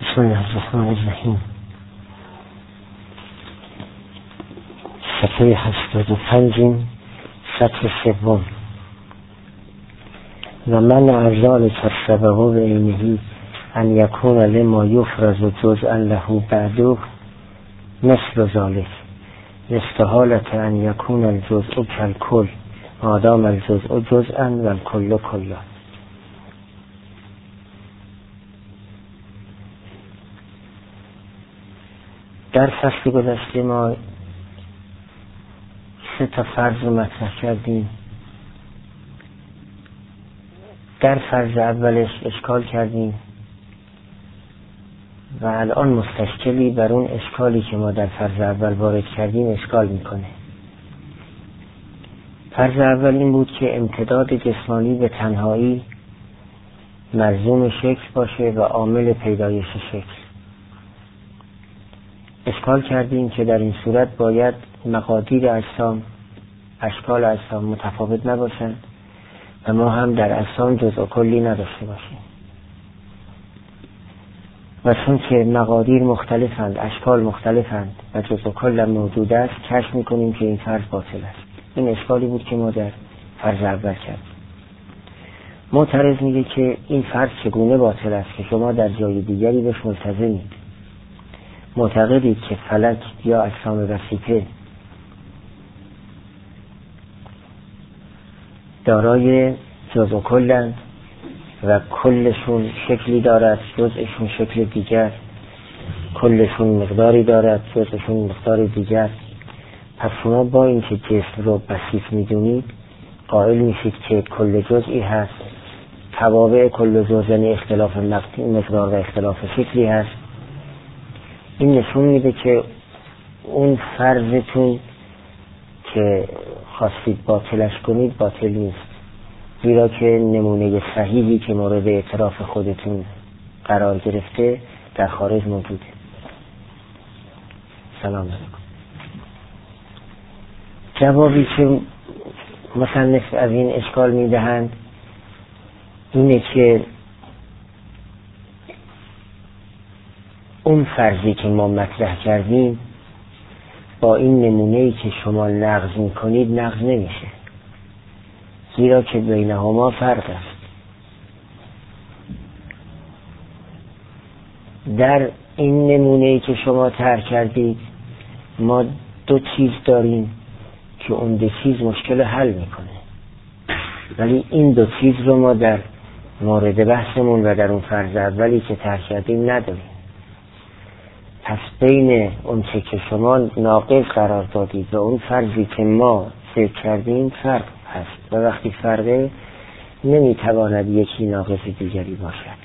بسم الله الرحمن الرحیم. صفحه 85 سطر سوم. و من ارزال تصبه به اینهی ان یکون لما یفرز جزءا له بعده مثل ذلك استحالت ان یکون الجزء کالکل مادام الجزء جزءا و الکل کلا. در فصل گذشته ما 3 فرض رو مطرح کردیم. در فرض اولش اشکال کردیم و الان مستشکلی بر اون اشکالی که ما در فرض اول وارد کردیم اشکال میکنه. فرض اول این بود که امتداد جسمانی به تنهایی ملزوم شکل باشه و عامل پیدایش شکل. اشکال کردیم که در این صورت باید مقادیر اجسام، اشکال اجسام متفاوت نباشند و ما هم در اجسام جزء کلی نداشته باشیم. و چون که مقادیر مختلفند، اشکال مختلفند و جزء کل موجود است، کشف میکنیم که این فرض باطل است. این اشکالی بود که ما در فرض اول کردیم. معترض میگه که این فرض چگونه باطل است که شما در جای دیگری بهش ملتزمید. معتقدید که فلک یا اجسام وسیطه دارای جزء کلند و کلشون شکلی دارد، جزءشون شکل دیگر، کلشون مقداری دارد، جزءشون مقدار دیگر. پس شما با این که جسم رو بسیط میدونید قائل میشید که کل جزئی هست، توابع کل جزء یعنی اختلاف مقدار و اختلاف شکلی هست. این نشون میده که اون فرضتون که خواستید باطلش کنید باطل نیست، زیرا که نمونه صحیحی که مورد اعتراف خودتون قرار گرفته در خارج موجوده. سلام علیکم. جوابی که مصنف از این اشکال میدهند اینه که اون فرضی که ما مطرح کردیم با این نمونه‌ای که شما نقض میکنید نقض نمیشه، زیرا که بینهما فرق است. در این نمونه‌ای که شما طرح کردید ما 2 چیز داریم که اون 2 چیز مشکل حل میکنه، ولی این 2 چیز رو ما در مورد بحثمون و در اون فرض اولی که طرح کردیم نداریم. پس بین اون چه که شما ناقض قرار دادید و اون فرضی که ما ذکر کردیم فرق هست و وقتی فرقه نمیتواند یکی ناقض دیگری باشد.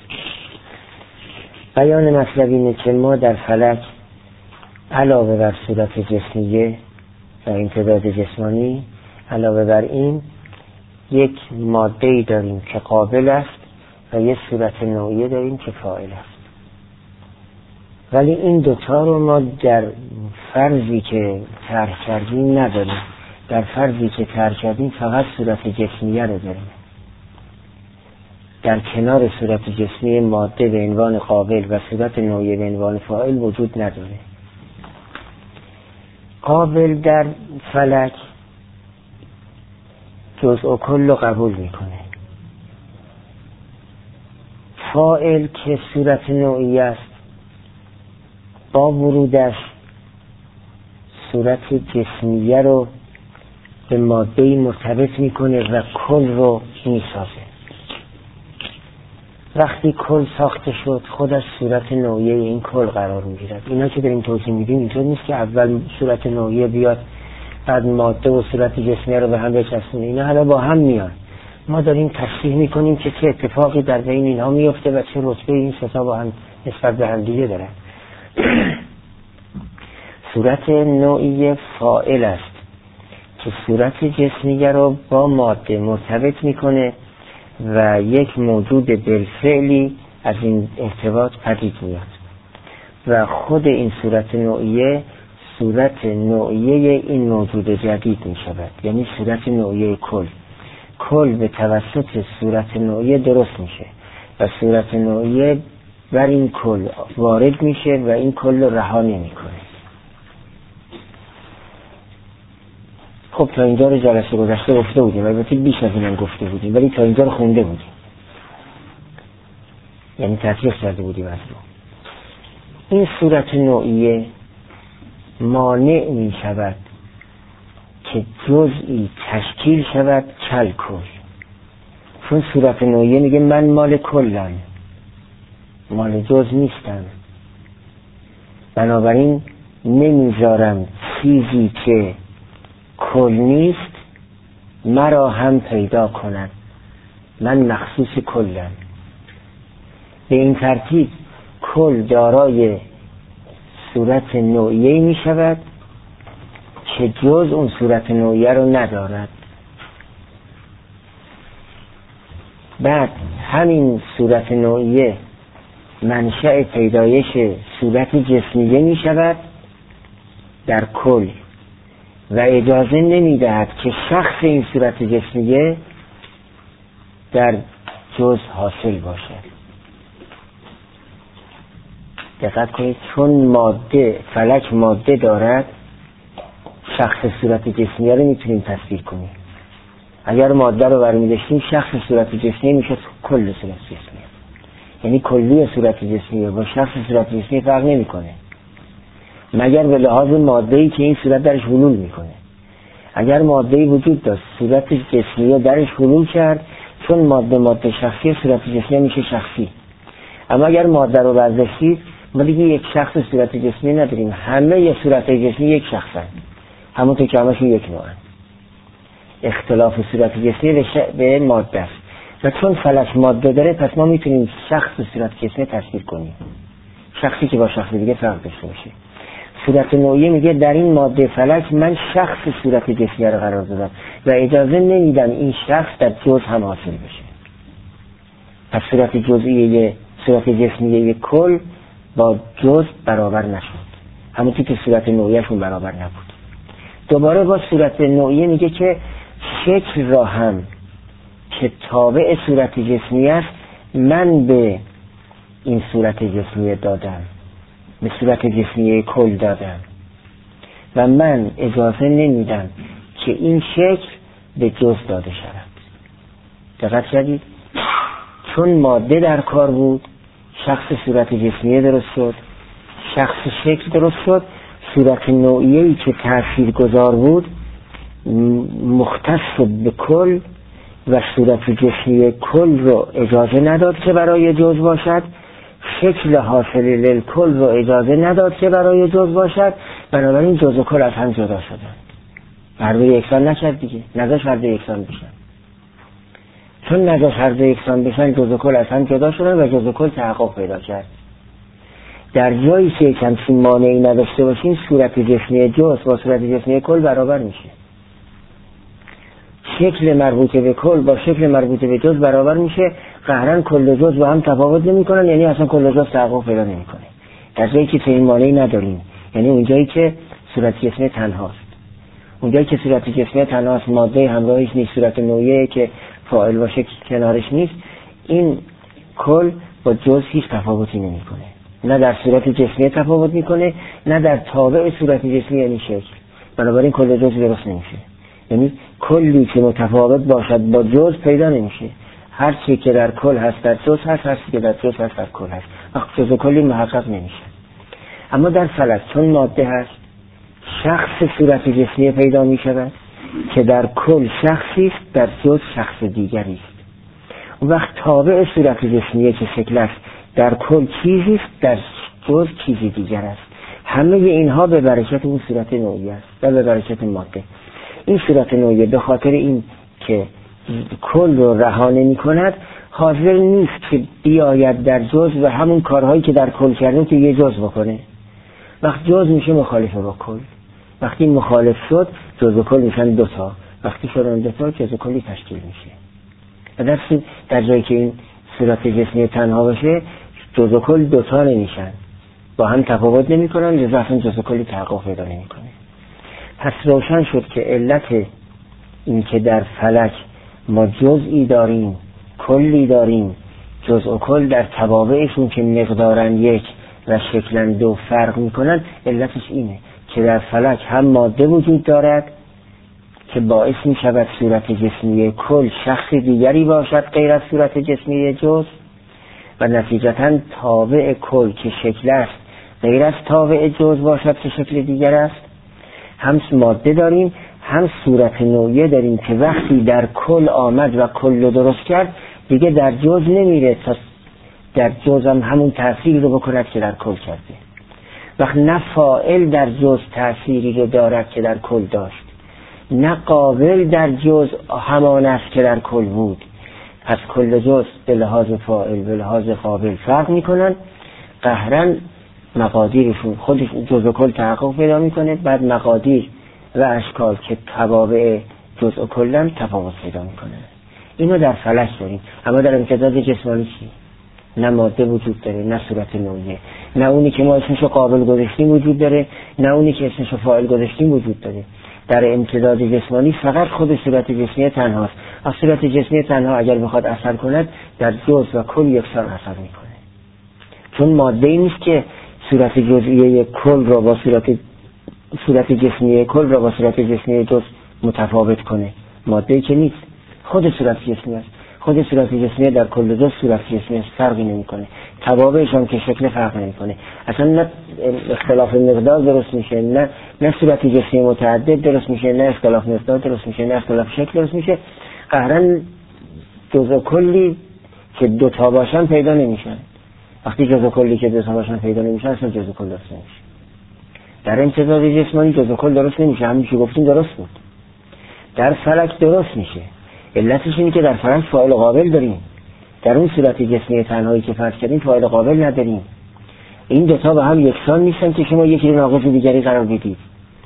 بیان مطلب اینه که ما در فلک علاوه بر صورت جسمیه و امتداد جسمانی، علاوه بر این یک ماده‌ای داریم که قابل است و یک صورت نوعیه داریم که فاعل است. ولی این 2 رو ما در فرضی که طرح کردیم نداریم. در فرضی که طرح کردیم فقط صورت جسمیه رو داریم. در کنار صورت جسمی ماده به عنوان قابل و صورت نوعیه به عنوان فاعل وجود نداره. قابل در فلک جزء کل رو قبول میکنه. فاعل که صورت نوعیه است با ورودش صورت جسمیه رو به ماده‌ای مرتبط میکنه و کل رو میسازه. وقتی کل ساخته شد خودش صورت نوعیه این کل قرار میگیرد. اینا که داریم توضیح میدیم اینطور نیست که اول صورت نوعیه بیاد بعد ماده و صورت جسمیه رو به هم بچسبونه. اینا حالا با هم میان. ما داریم تصحیح میکنیم که چه اتفاقی در بین اینها میفته و چه رتبه این 3 با هم نسبت به هم دیگه دارن. صورت نوعیه فاعل است که صورت جسمیه رو با ماده مرتبط میکنه و یک موجود بالفعلی از این ارتباط پدید میاد و خود این صورت نوعیه صورت نوعیه این موجود جدید میشود، یعنی صورت نوعیه کل به توسط صورت نوعیه درست میشه و صورت نوعیه بر این کل وارد میشه و این کل رو رها نمیکنه. خب تا اینجا رو جلسه گذشته گفته بودیم، البته بیش از اینم گفته بودیم، ولی تا اینجا رو خونده بودیم، یعنی تطبیق کرده بودیم. از رو این صورت نوعیه مانع می شود که جزئی تشکیل شود کل کل. چون صورت نوعیه میگه من مال کلم، مال جز نیستم، بنابراین نمیذارم چیزی که کل نیست مرا هم پیدا کند، من مخصوص کلم. به این ترتیب کل دارای صورت نوعیه می شود که جز اون صورت نوعیه رو ندارد. بعد همین صورت نوعیه منشأ پیدایش صورت جسمیه می شود در کل و اجازه نمی دهد که شخص این صورت جسمیه در جز حاصل باشد. دقت کنید، چون ماده فلک ماده دارد، شخص صورت جسمیه رو میتونیم تصویر کنیم. اگر ماده رو برمی داشتیم شخص صورت جسمیه میشد کل صورت جسمیه، یعنی کلی صورت جسمیه با شخص صورت جسمیه فرق نمیکنه مگر به لحاظ ماده‌ای که این صورت درش حلول میکنه. اگر ماده‌ای وجود داشت صورت جسمیه درش حلول کرد، چون ماده شخصی صورت جسمیه میشه شخصی. اما اگر ماده رو برداشتید ما دیگه یک شخص صورت جسمی نداریم، همه یه صورت جسمی یک شخصن، همونطور که همشون یک نوعن. اختلاف صورت جسمی به ماده است و چون فلک ماده داره پس ما میتونیم شخص صورت جسمی تصویر کنیم، شخصی که با شخص دیگه فرق داشته باشه. صورت نوعیه میگه در این ماده فلک من شخص صورت جسمی رو قرار دادم و اجازه نمیدم این شخص در جز هم حاصل بشه. پس صورت جزئیه صورت جسمیه کل با جز برابر نشد، همونطور که صورت نوعیه‌شون برابر نبود. دوباره با صورت نوعیه میگه که شکل را هم که تابع صورت جسمی است من به این صورت جسمی دادم، به صورت جسمی کل دادم و من اجازه نمیدم که این شکل به جز داده شود. دقت کردید؟ چون ماده در کار بود شخص صورت جسمی درست شد، شخص شکل درست شد. صورت نوعیه‌ای که تأثیر گذار بود مختص به کل و صورت جسمی کل رو اجازه نداد که برای جز باشد، شکل حاصل للکل رو اجازه نداد که برای جز باشد، بنابراین جز و کل از هم جدا شدن. هر دو یکسان نکرد دیگه، نذاش هر دو یکسان بشن. چون نذاش هر دو یکسان بشن جز و کل از هم جدا شدن و جز و کل تحقق پیدا کرد. در جایی که همچین مانعی نداشته باشیم صورت جسمی جز با صورت جسمی کل برابر میشه، شکل مربوط به کل با شکل مربوط به جز برابر میشه. قهرن کل جز با هم تفاوت نمیکنن، یعنی اصلا کل جز تحقق پیدا نمیکنه. در جایی که این مانعی نداریم، یعنی اونجایی که صورت جسمی تنهاست، اونجایی که صورت جسمی تنهاست ماده همراهش نیست، صورت نوعیه که فاعل باشه کنارش نیست، این کل با جز هیچ تفاوتی نمیکنه، نه در صورت جسمی تفاوت میکنه نه در تابع صورت جسمی یعنی شکل. بنابراین کل جز درست نمیشه، یعنی کلی که متفاوت باشد با جز پیدا نمیشه. هر چی که در کل هست در جز هست، هر چی که در جز هست در کل هست، وقت جز و کلی محقق نمیشه. اما در فلک چون ماده هست شخص صورت جسمی پیدا میشود که در کل شخصی است، در جز شخص دیگری است. اون وقت تابع صورت جسمی که شکل است در کل چیزی است، در جز چیزی دیگر است. همه اینها به برکت اون صورت نوعی است و به برکت ماده. این صورت نوعی به خاطر این که کل رو رها نمی کند حاضر نیست که بیاید در جز و همون کارهایی که در کل کردن که یه جز بکنه. وقت جز میشه مخالفه با کل، وقتی مخالف شد جز و کل میشن دوتا، وقتی شدن دوتا جز و کلی تشکیل میشه. و در جایی که این صورت جسمی تنها باشه جز و کل دوتا نمیشن، با هم تفاوت نمی کنن، لذا اصلا جز و کلی تحقق پیدا نمی کنه. پس روشن شد که علت این که در فلک ما جزئی داریم کلی داریم جزء و کل در توابعشون که مقدارن یک و شکلن دو فرق میکنن، علتش اینه که در فلک هم ماده وجود دارد که باعث میشود صورت جسمی کل شخص دیگری باشد غیر از صورت جسمی جزء، و نتیجتاً تابع کل که شکل است غیر از تابع جزء باشد که شکل دیگر است. هم ماده داریم هم صورت نوعیه داریم که وقتی در کل آمد و کل رو درست کرد دیگه در جزء نمیره تا در جزء هم همون تأثیر رو بکند که در کل کرده. وقت نه فاعل در جزء تأثیری رو دارد که در کل داشت، نه قابل در جزء همان است که در کل بود. پس کل جزء به لحاظ فاعل به لحاظ قابل فرق میکنن، قهرن مقادیرشون خودش جزء کل تحقق پیدا میکنه، بعد مقادیر و اشکال که توابع جزء کلن تفاوت پیدا میکنه. اینو در فلک داریم. اما در امتداد جسمانی چی؟ نه ماده وجود داره، نه صورت نوعیه، نه اونی که ما اسمشو قابل گذاشتیم وجود داره، نه اونی که اسمشو فاعل گذاشتیم وجود داره. در امتداد جسمانی فقط خود صورت جسمی تنهاست. از صورت جسمی تنها اگر بخواد اثر کند در جزء و کل یکسان اثر میکنه، چون ماده ای نیست که صورت جزئی کل را با صورت جسمی کل را با صورت جسمی جزء متفاوت کنه. ماده ای که نیست، خود صورت جسمی است. خود صورت جسمی در کل جزء صورت جسمی است، فرقی نمیکنه. توابعش هم که شکل فرق نمیکنه. اصلا نه اختلاف مقدار درست میشه، نه صورت جسمی متعدد درست میشه، نه اختلاف مقدار درست میشه، نه اختلاف شکل درست میشه. قهرن جزء کلی که دو تا باشن پیدا نمیشن. وقتی جزء کلی که دو تا باشن پیدا نمیشن اصلا جزء کل درست نمیشه. در امتداد جسمانی جزء کل درست نمیشه. همین که گفتیم درست بود. در فلک درست میشه. علتش اینه که در فلک فاعل قابل داریم، در اون صورت جسمی تنهایی که فرض کردیم فاعل قابل نداریم. این دوتا به هم یکسان نیستن که شما یکی رو ناقص دیگری قرار بدید.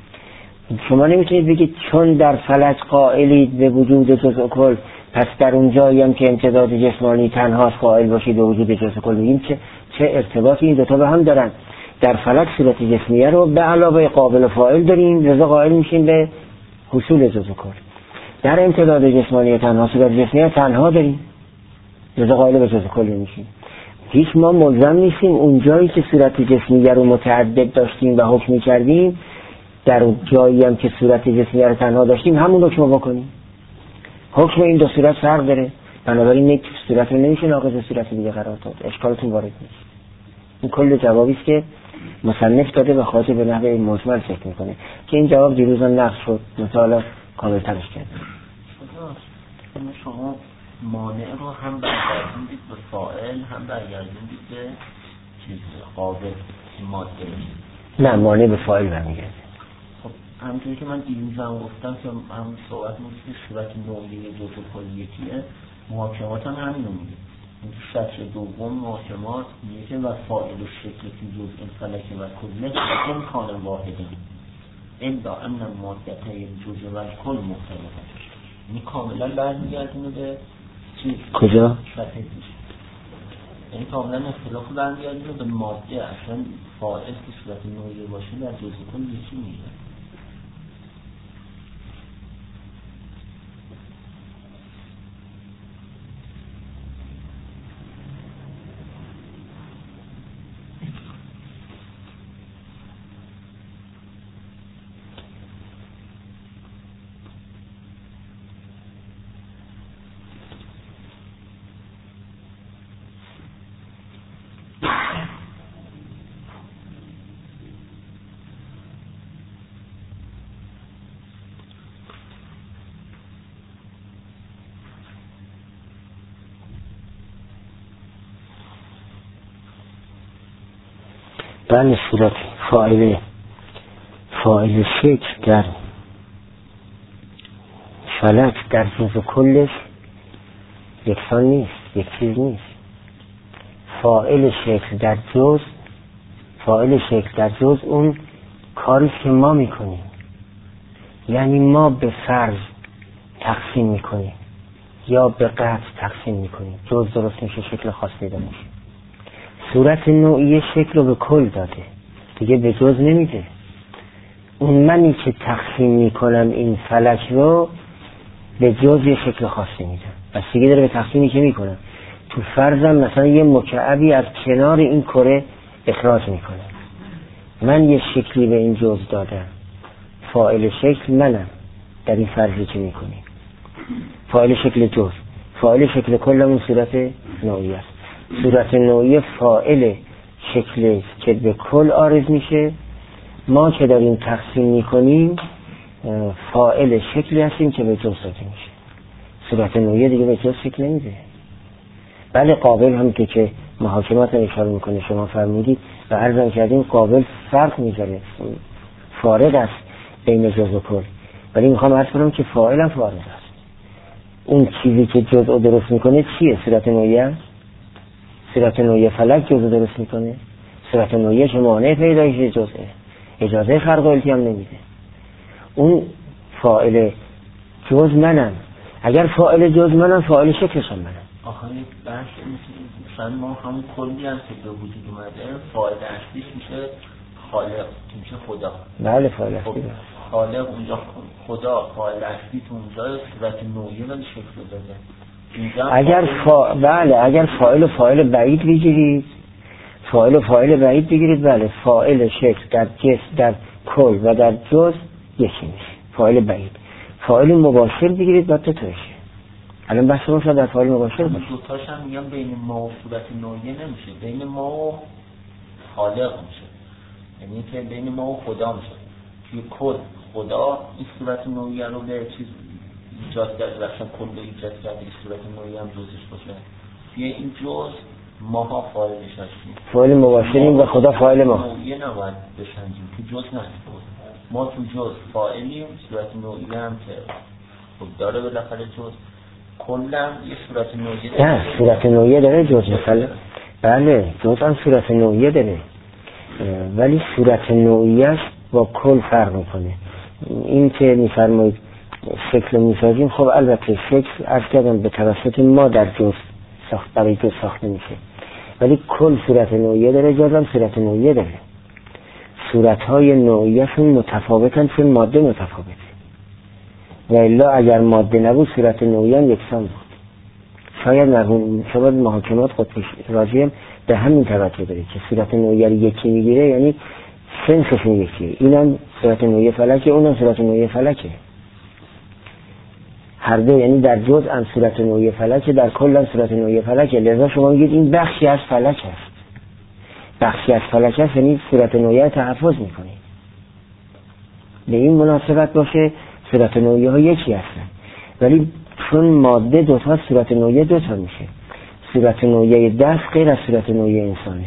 شما نمیتونید بگید چون در فلک قائلید به وجود جزء کل پس در اون جایی هم که امتداد جسمانی تنهاست قائل باشید به وجود جزء کل. بگیم چه ارتباطی این دوتا به هم دارن؟ در فلک صورت جسمیه رو به علاوه قابل فاعل داریم، لذا قائل میشیم به حصول جزء کل. در امتداد جسمانی تنها صورت جسمیه تنها داریم، لذا قائل به جزء کل میشیم. هیچ ما ملزم نیستیم اون جایی که صورت جسمیه رو متعدد داشتیم و حکم می‌کردیم در اون جایی هم که صورت جسمیه رو تنها داشتیم همون حکم رو بکنیم. حکم این دو صورت فرق داره، بنابراین یک صورت رو نمیشه ناقض صورت دیگه قرار داد. اشکالتون وارد نیست. این کل جوابی است که مصنف داده و خاطر به نحوه مجمل فکر میکنه که این جواب دیروز هم نقص شد، مثلا کامل ترش کرد. شما مانع رو هم برگردوندید به فاعل هم برگردوندید به چیز قابل ماده. نه، مانع به فاعل برمیگرده. خب همونطوری که من دیروز هم گفتم که هم صحبت میکنم که صورت نوعیه جزء کل یکیه، محاکمات هم همینو میگه. این تو سطر دوم محاکمات میگه که و فاعل و شکل که جزء فلک و کله امکان واحده الا ان مادته جزء و کل مختلفه. این کاملا برمیگردونه به چیز کجا؟ سطح دیش. این کاملا اختلاف برمیگردونه به ماده. اصلا فاعل که صورت نوعیه باشه در جزء کل یکی میگه. بله، صورت فاعل شکل در فلک در جزء کلش یکسان نیست، یک چیز نیست. فاعل شکل در جزء اون کاری که ما میکنیم، یعنی ما به فرض تقسیم میکنیم یا به قطع تقسیم میکنیم، جزء درست میشه، شکل خاص پیدا میشه. صورت نوعی شکل رو به کل داده، دیگه به جز نمیده. اون منی که تقسیم میکنم این فلک رو به جز یه شکل خاصی میدم، بس دیگه داره به تقسیمی که میکنم. تو تو فرضم مثلا یه مکعبی از کنار این کره اخراج میکنه، من یه شکلی به این جزء دادم، فاعل شکل منم در این فرضی که میکنیم، فاعل شکل جزء، فاعل شکل کلمون صورت نوعی است. صورت نوعی فاعل شکل که به کل عارض میشه، ما که داریم تقسیم میکنیم فاعل شکلی هستیم که به جزء داده میشه. صورت نوعی دیگه به جزء شکل نمیده. بله قابل هم که محاکمات اشاره میکنه شما فرمودید و عرض کردیم قابل فرق میذاره، فارغ است بین جزء و کل، ولی میخوام عرض کنم که فاعل هم فارغ است. اون چیزی که جزء رو درست میکنه چیه؟ صورت نوعی است. صورت نوعی فلک جزء درست میکنه. صورت نوعی که مانع پیدایش جزءه، اجازه خلق و التیام نمیده. اون فاعل جزء منم، اگر فاعل جزء منم فاعل شکلش هم منم. آخه یک بحث مثلا ما همون کلی هم که به وجود اومده فاعل اصلیش میشه خالق، میشه خدا. بله فاعل اصلی خالق اونجا خدا، فاعل اصلی تو اونجا صورت نوعی ولی شکل داده. اگر فاعل و فاعل بعید بگیرید، فاعل و فاعل بعید بگیرید، بله فاعل شکل در جسم در کل و در جزء یکی میشه، فاعل بعید. فاعل مباشر بگیرید بعد تو توشه. الان بحث ما در فاعل مباشر باشه. دوتاش هم میگم بین ما و صورت نوعی نمیشه، بین ما و خالق میشه، یعنی که بین ما و خدا میشه. توی کل خدا این صورت نوعی رو به چیز ایجاد کرده، اصلا کل رو ایجاد کرده، این صورت نوعی هم جزش باشه. توی این جز ماها فاعلش هستیم، فاعل مباشریم و خدا فاعل ما. نوعی نباید بسنجیم، تو جز نه، ما تو جز فاعلیم، صورت نوعی هم که خود داره بالاخره جز کلم یه صورت نوعی داره. نه صورت نوعی داره جز مثلا، بله جز هم صورت نوعی داره، ولی صورت نوعی است با کل فرق میکنه. این که میفرمایید شکل میسازیم، خب البته شکل عرض کردم به توسط ما در جز برای جز ساخته میشه، ولی کل صورت نوعی داره، جز هم صورت نوعی داره. صورتهای نوعیشون متفاوتن چون ماده متفاوته، و الا اگر ماده نبود صورت نوعی هم یکسان بود. شاید محاکمات خود راجعیم به همین توجه داره که صورت نوعی رو یکی میگیره، یعنی سنسشون یکیه، اینم صورت نوعی فلکه اونم صورت نوعی فلکه، هر دو، یعنی در جزء هم صورت نوعی فلکه، در کل هم صورت نوعی فلکه. لذا شما میگید این بخشی از فلک است، بخشی از فلک است، یعنی صورت نوعی تحفظ میکنه. به این مناسبت باشه صورت نوعی ها یکی هستن، ولی چون ماده دوتا صورت نوعی دوتا میشه. صورت نوعی دست غیر از صورت نوعی انسانه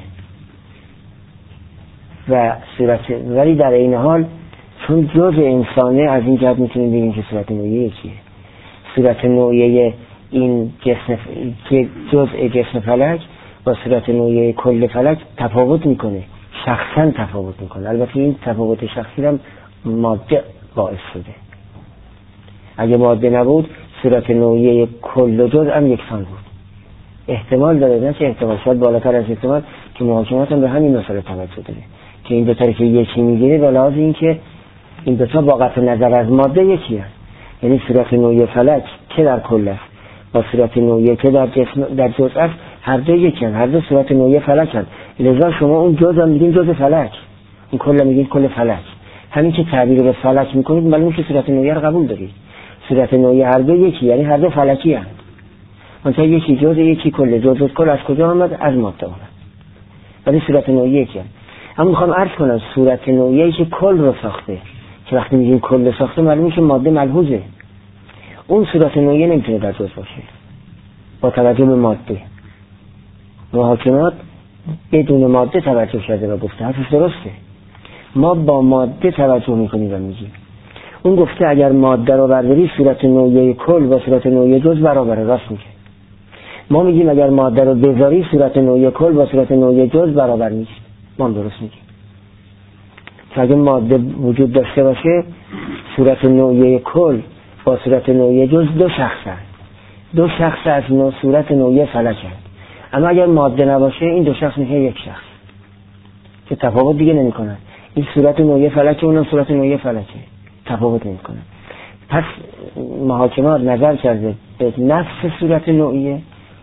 و ولی در این حال چون جزء انسانه از این جهت میتونیم بگیم که صورت نوعی یکیه. صورت نوعی این جسم که جزء جسم فلک با صورت نوعی کل فلک تفاوت میکنه، شخصا تفاوت میکنه. البته این تفاوت شخصی هم ماده باعث شده. اگه ماده نبود صورت نوعی کل و جزء هم یکسان بود. احتمال داره، نه چه احتمال، شاید بالاتر از احتمال، که محاکمات هم به همین مسئله توجه داره که این دو تا که یکی میگیره به لحاظ این که این دو تا با قطع نظر از ماده یکی هست. یعنی صورت نوعی فلک که در کل است با صورت نوعی که در جزء است، هر دو یکی هست، هر دو صورت نوعی فلک هست. لذا شما اون جزء هم میگین جزء فلک، اون کل میگین کل فلک. همین که تعبیر به فلک میکنید معلومه که صورت نوعی رو قبول دارید. صورت نوعی هر دو یکی، یعنی هر دو فلکی هست. منتها یکی جزء یکی کل. جزء کل از کجا آمد؟ از ماده آمد، ولی صورت نوعی یکی هست. اما میخوام عرض کنم صورت نوعی که کل رو ساخته، که وقتی میگیم کل ساخته معلومه که ماده ملحوظه، اون صورت نوعی نمیتونه در جزء باشه با توجه به ماده. محاکمات بدون ماده توجه شده و گفته حرفش درسته، ما با ماده توجه میکنیم و میگیم. اون گفته اگر ماده رو برداری صورت نوعی کل و صورت نوعی جزء برابره، راست میگه. ما میگیم اگر ماده رو بذاری صورت نوعی کل و صورت نوعی جزء برابر نیست. ما درست میگیم که اگر ماده وجود داشته باشه صورت نوعی کل با صورت نوعی جزء دو شخص هست، دو شخص از صورت نوعی فلک هست. اما اگر ماده نباشه این دو شخص میشه یک شخص که تفاوت دیگه نمی کنن. این صورت نوعی فلکه، اونم صورت نوعی فلکه، تفاوت نمی کنن. پس محاکمات نظر کرده به نفس صورت نوعیه،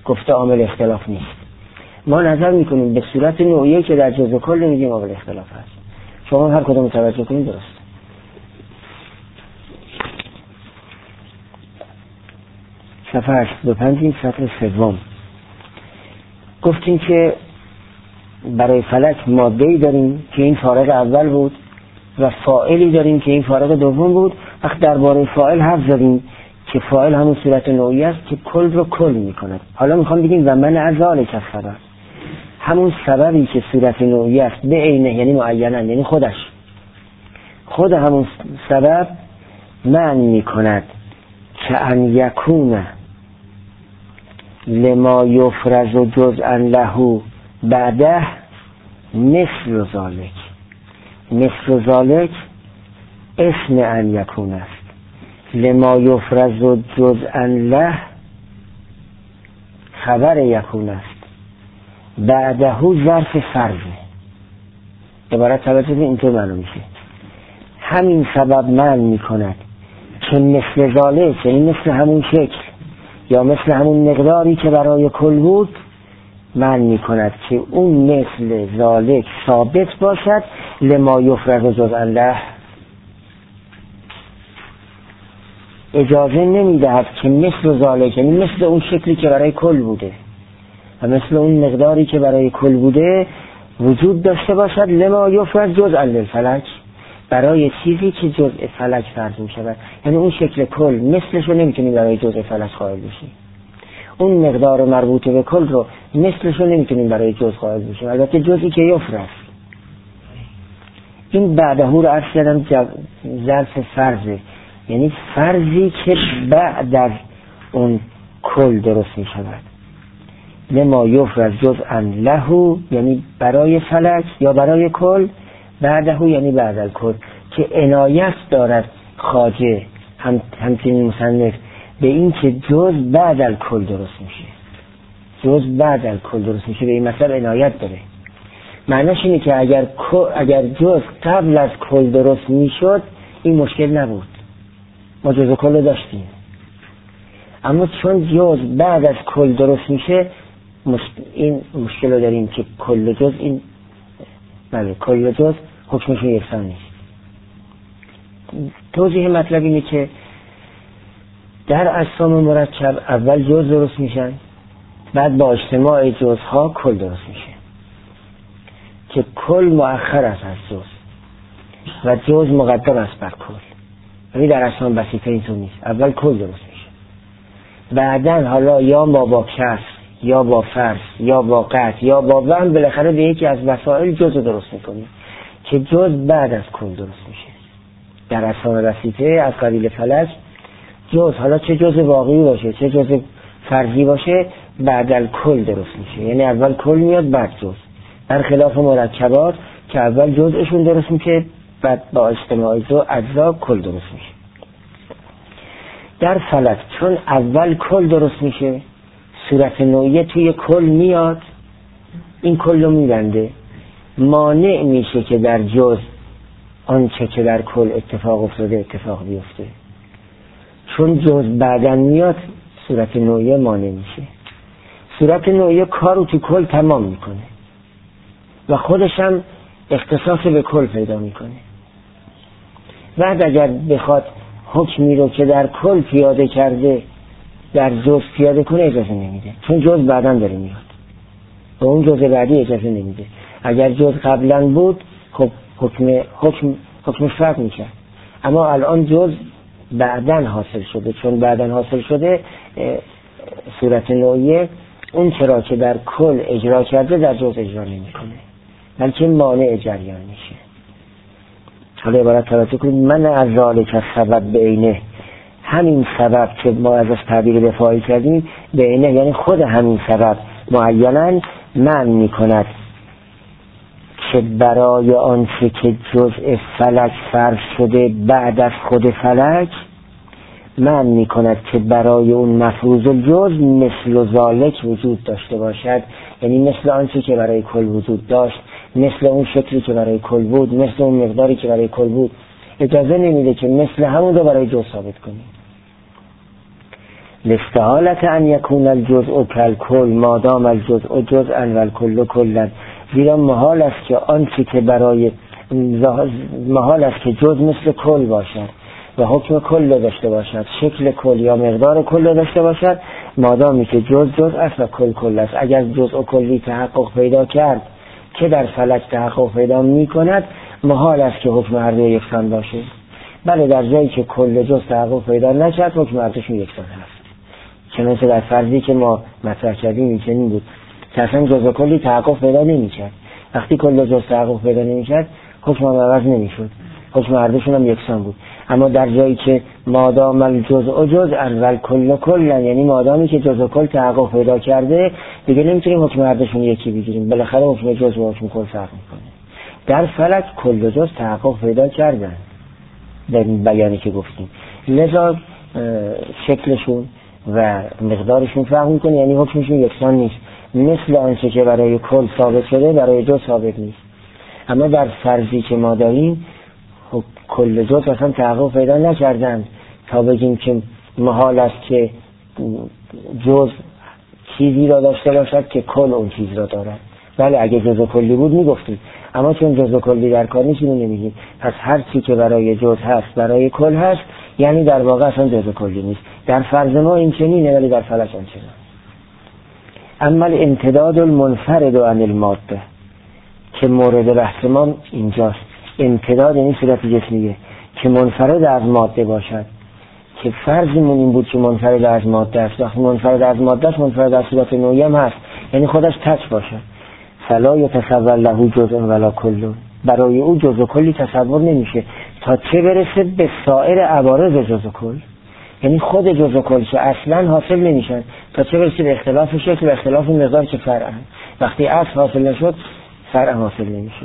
گفته عامل اختلاف نیست. ما نظر میکنیم به صورت نوعیه که در جزء کل میگیم عامل اختلاف هست. شما هر کدوم توجه کنید درست. صفحه 85 سطر سوم گفتیم که برای فلک ماده‌ای داریم که این فارغ اول بود و فاعلی داریم که این فارغ دوم بود. وقت درباره فاعل حرف زدیم که فاعل همون صورت نوعی است که کل رو کل میکند. حالا میخوام بگیم و من ازالک السبب، همون سببی که صورت نوعی است به عینه یعنی معینا، یعنی خود همون سبب معنی میکند که ان یکون لما یفرز جزءا له بعده مثل ذالک. مثل ذالک اسم ان یکون است، لما یفرز جزءا له خبر یکون است، بعده ظرف فرضه. عبارت توجه اینطور معلوم میشه همین سبب معنی میکند که مثل ذالک یعنی مثل همون شکل یا مثل همون مقداری که برای کل بود معنی میکند که اون مثل ذالک ثابت باشد لما یفرز جزءا له. اجازه نمیدهد که مثل ذالک یعنی مثل اون شکلی که برای کل بوده و مثل اون مقداری که برای کل بوده وجود داشته باشد لما یفرز جزءا للفلک، برای چیزی که جزء فلک فرض می شود. یعنی اون شکل کل مثلش رو نمیتونیم برای جزء فلک قائل بشیم، اون مقدار مربوط به کل رو مثلش رو نمیتونیم برای جزء قائل بشیم، البته جزئی که یفرز. این بعده رو عرض کردم ظرف فرضه، یعنی فرضی که بعد از اون کل درست می شود. لما یفرز جزءا له یعنی برای فلک یا برای کل، بعده یعنی بعد از کل، که عنایت دارد خواجه همچنین مصنف به این که جز بعد از کل درست میشه، جز بعد از کل درست میشه، به این مطلب عنایت داره. معنیش اینه که اگر جز قبل از کل درست میشد این مشکل نبود، ما جز کل داشتیم، اما چون جز بعد از کل درست میشه این مشکل رو داریم که کل جز این کل جز حکمش یکسان نیست. توضیح مطلب اینه که در اجسام مرکب اول جز درست میشن، بعد با اجتماع جزها کل درست میشه که کل مؤخر است از جز و جز مقدم است بر کل. ولی در اجسام بسیطه اینطور نیست، اول کل درست میشه، بعدن حالا یا با کسر یا با فرض یا با قطع یا با وهم بالاخره به یکی از وسائل جز درست میکنیم که جز بعد از کل درست میشه. در اجسام بسیطه از قبیل فلک جز، حالا چه جز واقعی باشه چه جز فرضی باشه، بعد از کل درست میشه، یعنی اول کل میاد بعد جز، در خلاف مرکبات که اول جزشون درست میشه بعد با اجتماع اجزا کل درست میشه. در فلک چون اول کل درست میشه، صورت نوعیه توی کل میاد، این کل رو میبنده، مانع میشه که در جز آنچه که در کل اتفاق افتاده اتفاق بیفته. چون جز بعدن میاد صورت نوعیه مانع میشه. صورت نوعیه کار رو تو کل تمام میکنه و خودش هم اختصاص به کل پیدا میکنه. بعد اگر بخواد حکمی رو که در کل پیاده کرده در جز پیاده کنه اجازه نمیده، چون جز بعدن داره میاد و اون جز بعدی اجازه نمیده. اگر جز قبلا بود خب حکم فرق میکرد، اما الان جز بعدن حاصل شده، چون بعدن حاصل شده صورت نوعیه اون چرا که در کل اجرا کرده در جز اجرا نمیکنه بلکه مانع جریان میشه. حالا عبارت توجه کنید من از ذالک سبب به عینه، همین سبب که ما ازش تعبیر به فاعل کردیم به عینه یعنی خود همین سبب معینا معنی میکند که برای آنچه که جزء فلک فرض شده بعد از خود فلک معنی میکند که برای اون مفروض الجز مثل ذالک وجود داشته باشد، یعنی مثل آنچه که برای کل وجود داشت، مثل اون شکلی که برای کل بود، مثل اون مقداری که برای کل بود. اجازه نمیده که مثل همون رو برای جز ثابت کنیم. لاستحالة ان یکون الجزء کالکل ما دام الجزء جزءا والکل کلا، زیرا محال است که آنچه که برای محال است که جز مثل کل باشد و حکم کل داشته باشد، شکل کل یا مقدار کل داشته باشد، مادامی که جز است و کل کل است. اگر جزء کلی تحقق پیدا کرد که در فلک تحقق پیدا می کند، محال است که حکم هر دو یکسان باشه. بله در جایی که کل جز تحقق پیدا نکرد، حکم هر دوشون یکسان هست. چنانچه در فرضی که ما مطرح کردیم این چنین بود که اصلا جزء کلی تحقق پیدا نمی‌کرد. وقتی کل جز تحقق پیدا نمی‌کرد، حکم هم عوض نمی‌شد، حکم هر دوشون هم یکسان بود. اما در جایی که مادام الجزء جزءا والکل کلا، یعنی مادامی که جزء کل تحقق پیدا کرده، دیگه نمیتونیم حکم هر دوشون یکی بگیریم، بالاخره حکم جزء و حکم کل فرق میکنه. در فلک کل و جزء تحقق پیدا کردن در این بیانی که گفتیم، لذا شکلشون و مقدارشون فرق میکنه، یعنی حکمشون یکسان نیست. مثل آنچه که برای کل ثابت شده برای جزء ثابت نیست. اما در فرضی که ما داریم کل جزء اصلا تحقق پیدا نکردن تا بگیم که محال است که جزء چیزی را داشته باشد که کل اون چیز را دارد. بله اگه جزء کلی بود میگفتیم، اما چون جزء کلی در کار نیست نمیگیم. پس هر چی که برای جزء هست برای کل هست، یعنی در واقع اصلا جزء کلی نیست. در فرض ما این چنینه، ولی در فلک آنچنان. اما الامتداد المنفرد عن الماده که مورد بحث ما اینجاست. امتداد این صورت جسمیه که منفرد از ماده باشد، که فرضمون این بود که منفرد از ماده است. وقتی منفرد از ماده است، منفرد از صورت نوعی هم هست، یعنی خودش تک باشد. فلا یتصور له جزء ولا کل، برای او جزء کلی تصور نمیشه تا چه برسه به سایر عوارض جزء کل، یعنی خود جزء کل که اصلا حاصل نمیشن تا چه برسه به اختلاف شکل و اختلاف مقدار که فرع. وقتی اصل حاصل نشد، فرع حاصل نمیشه.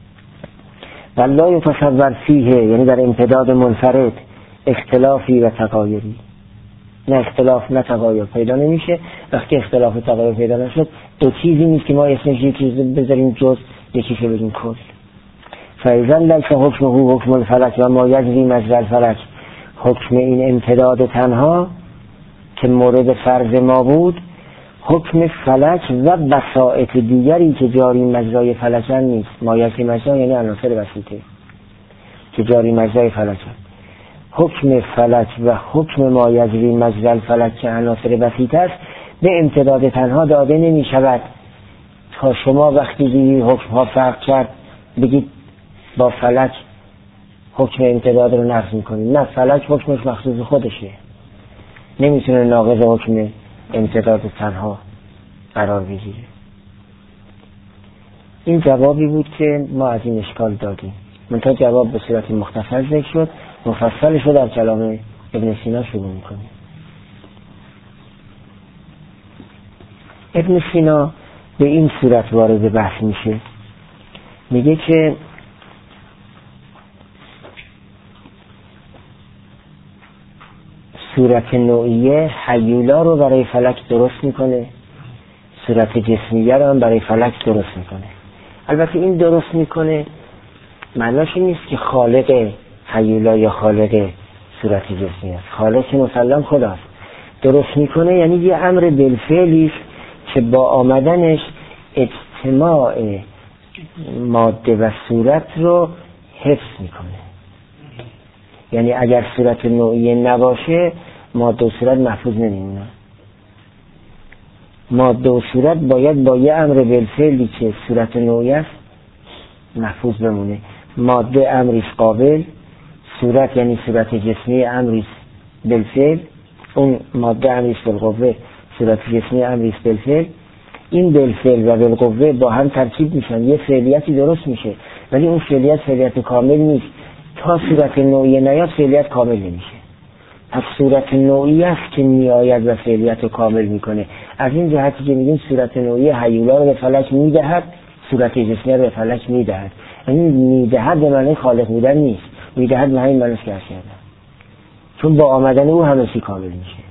ولا یتصور فیه، یعنی در امتداد منفرد اختلافی و تغایری، نه اختلاف نه تغایر پیدا نمیشه. وقتی اختلاف و تغایر پیدا نشد، دو چیزی نیست که ما اسمش یکی بذاریم جز، یکیشو بگیم کل. فاذا لیس حکمه حکم الفلک و ما یجری مجری الفلک، حکم این امتداد تنها که مورد فرض ما بود، حکم فلک و بساطت دیگری که جاری مجرای فلکن نیست. ما یجری مجرا یعنی عناصر وسیطه که جاری مجرای فلکن. حکم فلک و حکم ما یجری مجری الفلک که عناصر وسیطه است، به امتداد تنها داده نمی شود تا شما وقتی دیدی حکم ها فرق کرد بگید با فلک حکم امتداد رو نقض میکنید. نه، فلک حکمش مخصوص خودشه، نمیتونه ناقض حکم امتداد تنها قرار بگیره. این جوابی بود که ما از این اشکال دادیم. منتها جواب به صورت مختصر ذکر شد، مفصلش رو در کلام ابن سینا شروع میکنیم. ابن سینا به این صورت وارد بحث میشه، میگه که صورت نوعیه هیولا رو برای فلک درست میکنه، صورت جسمیه رو هم برای فلک درست میکنه. البته این درست میکنه معناش این نیست که خالق هیولا یا خالق صورت جسمی است. خالق مسلم خداست. درست میکنه یعنی یه امر بالفعلی است که با آمدنش اجتماع ماده و صورت رو حفظ میکنه. یعنی اگر صورت نوعیه نباشه، ماده و صورت محفوظ نمیمونه. ماده و صورت باید با یه امر بالفعلی که صورت نوعیه است محفوظ بمونه. ماده امریست قابل، صورت یعنی صورت جسمی امریست بالفعل، اون ماده امریست بالقوه، صورت جسمی امریست بالفعل. این بالفعل و بالقوه با هم ترکیب میشن، یه فعلیتی درست میشه، ولی اون فعلیت کامل نیست. تا صورت نوعیه نیاد فعلیت کامل نمیشه. پس صورت نوعیه است که میآید و فعلیت رو کامل میکنه. از این جهتی که میگیم صورت نوعیه هیولا رو به فلک میدهد، صورت جسمی رو به فلک میدهد. یعنی میدهد به معنی خالق بودن نیست، میدهد به همین معنی که عرض کردم، چون با آمدن او همه چی کامل میشه.